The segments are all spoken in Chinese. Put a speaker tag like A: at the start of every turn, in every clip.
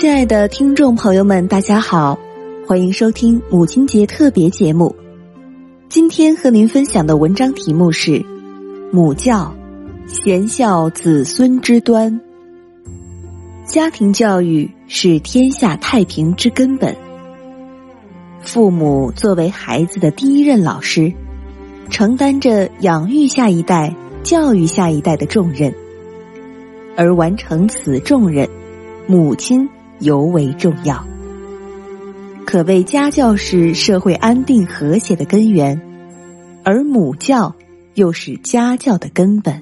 A: 亲爱的听众朋友们，大家好，欢迎收听母亲节特别节目。今天和您分享的文章题目是母教，贤孝子孙之端。家庭教育是天下太平之根本。父母作为孩子的第一任老师，承担着养育下一代、教育下一代的重任，而完成此重任，母亲尤为重要，可谓家教是社会安定和谐的根源，而母教又是家教的根本。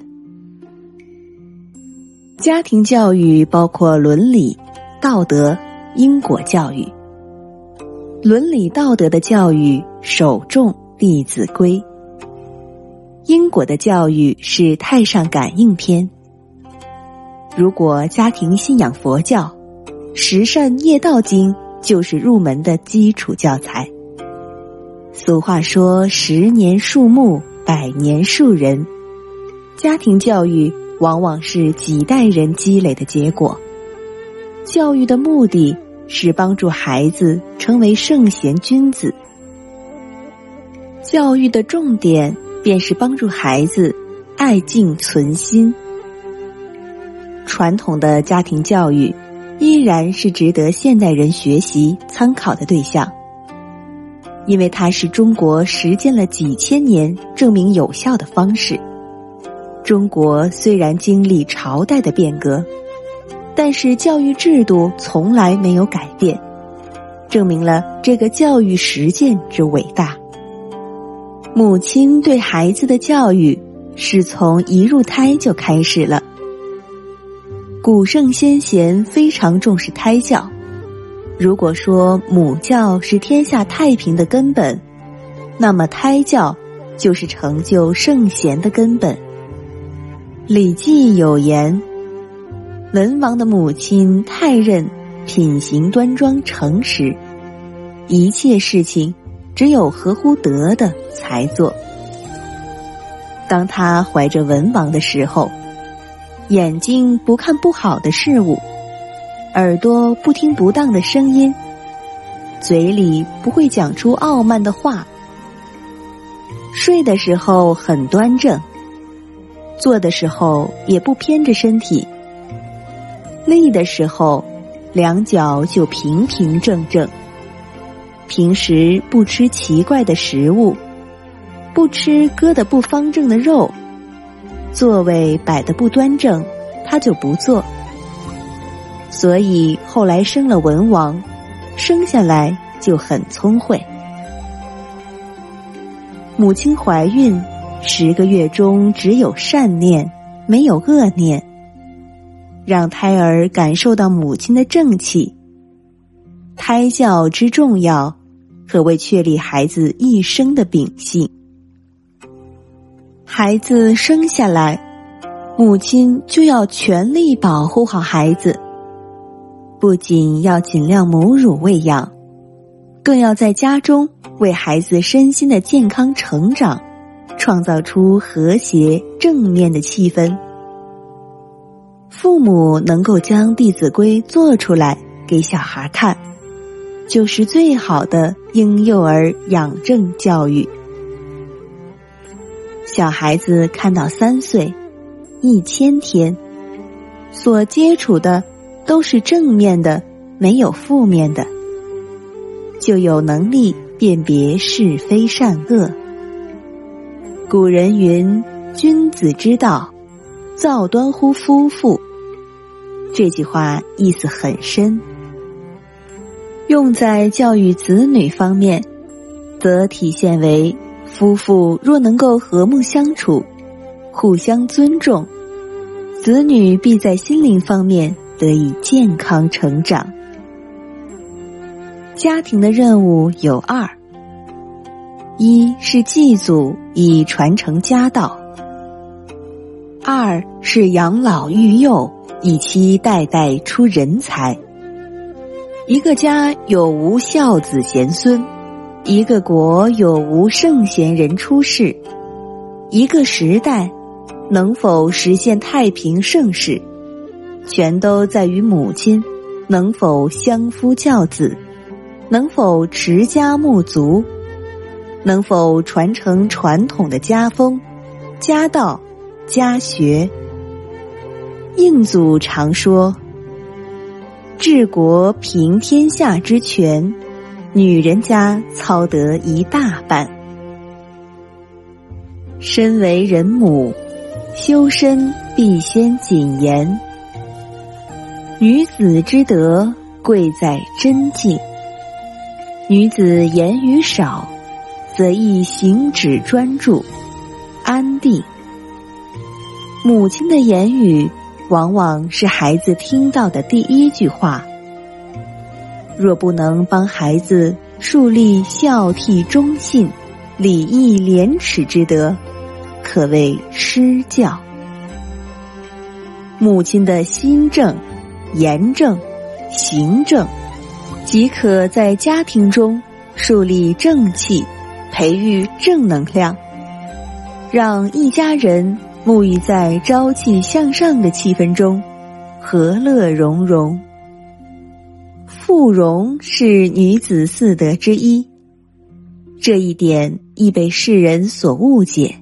A: 家庭教育包括伦理、道德、因果教育。伦理道德的教育首重《弟子规》，因果的教育是《太上感应篇》。如果家庭信仰佛教，十善业道经就是入门的基础教材。俗话说10年树木，100年树人，家庭教育往往是几代人积累的结果。教育的目的是帮助孩子成为圣贤君子，教育的重点便是帮助孩子爱敬存心。传统的家庭教育依然是值得现代人学习参考的对象，因为它是中国实践了几千年证明有效的方式。中国虽然经历朝代的变革，但是教育制度从来没有改变，证明了这个教育实践之伟大。母亲对孩子的教育是从一入胎就开始了。古圣先贤非常重视胎教，如果说母教是天下太平的根本，那么胎教就是成就圣贤的根本。礼记有言，文王的母亲太任品行端庄诚实，一切事情只有合乎德的才做。当他怀着文王的时候，眼睛不看不好的事物，耳朵不听不当的声音，嘴里不会讲出傲慢的话，睡的时候很端正，坐的时候也不偏着身体，立的时候两脚就平平正正，平时不吃奇怪的食物，不吃割得不方正的肉，座位摆得不端正，他就不坐。所以后来生了文王，生下来就很聪慧。母亲怀孕10个月中只有善念，没有恶念，让胎儿感受到母亲的正气。胎教之重要，可谓确立孩子一生的秉性。孩子生下来，母亲就要全力保护好孩子，不仅要尽量母乳喂养，更要在家中为孩子身心的健康成长创造出和谐正面的气氛。父母能够将《弟子规》做出来给小孩看，就是最好的婴幼儿养正教育。小孩子看到3岁、1000天，所接触的都是正面的，没有负面的，就有能力辨别是非善恶。古人云：君子之道，造端乎夫妇。这句话意思很深，用在教育子女方面，则体现为夫妇若能够和睦相处，互相尊重，子女必在心灵方面得以健康成长。家庭的任务有2：一是祭祖以传承家道，2是养老育幼以期代代出人才。一个家有无孝子贤孙，一个国有无圣贤人出世，一个时代能否实现太平盛世，全都在于母亲能否相夫教子，能否持家沐族，能否传承传统的家风、家道、家学。印祖常说，治国平天下之权，女人家操得一大半。身为人母，修身必先谨言。女子之德，贵在贞静。女子言语少，则易行止专注、安定。母亲的言语往往是孩子听到的第一句话。若不能帮孩子树立孝悌忠信、礼义廉耻之德，可谓失教。母亲的心正、言正、行正，即可在家庭中树立正气，培育正能量，让一家人沐浴在朝气向上的气氛中，和乐融融。妇容是女子四德之一，这一点亦被世人所误解。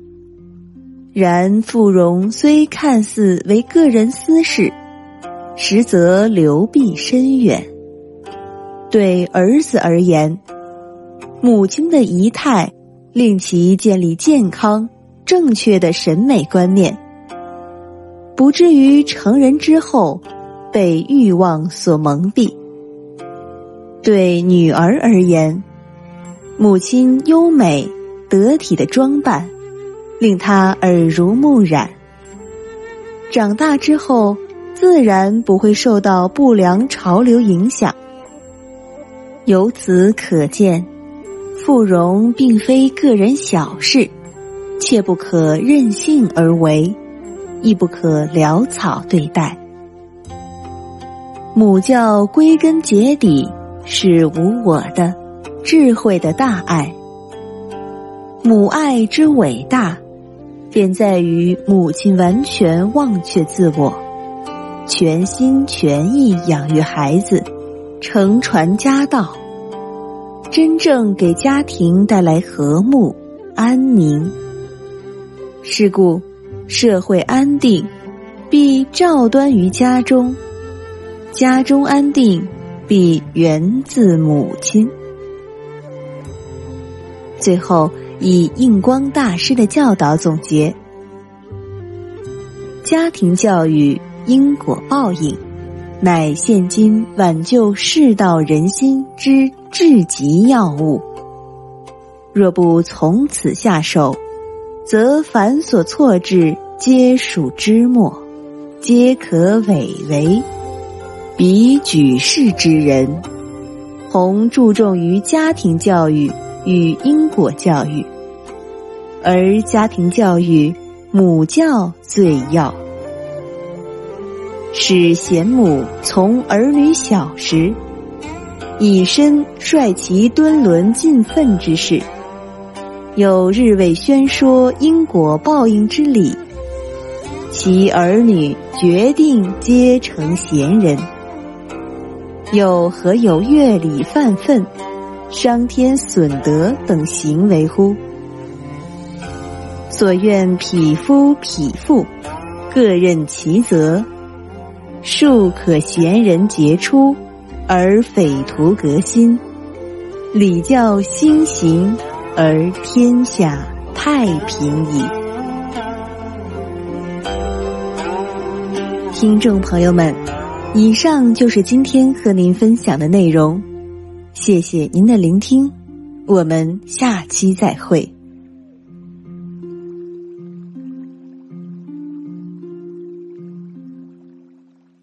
A: 然妇容虽看似为个人私事，实则流弊深远。对儿子而言，母亲的仪态令其建立健康、正确的审美观念，不至于成人之后被欲望所蒙蔽。对女儿而言，母亲优美得体的装扮令她耳濡目染，长大之后自然不会受到不良潮流影响。由此可见，妇容并非个人小事，切不可任性而为，亦不可潦草对待。母教归根结底是无我的、智慧的大爱。母爱之伟大，便在于母亲完全忘却自我，全心全意养育孩子，承传家道，真正给家庭带来和睦、安宁。是故，社会安定，必照端于家中；家中安定，必源自母亲。最后，以印光大师的教导总结：家庭教育因果报应，乃现今挽救世道人心之至极要务。若不从此下手，则凡所错置，皆属枝末，皆可伪为。彼举世之人，弘注重于家庭教育与因果教育，而家庭教育母教最要。使贤母从儿女小时，以身率其敦伦尽奋之事，有日为宣说因果报应之理，其儿女决定皆成贤人，又何有越礼犯分、伤天损德等行为乎？所愿匹夫匹妇，各任其责，庶可贤人杰出，而匪徒革新，礼教兴行，而天下太平矣。听众朋友们，以上就是今天和您分享的内容，谢谢您的聆听，我们下期再会。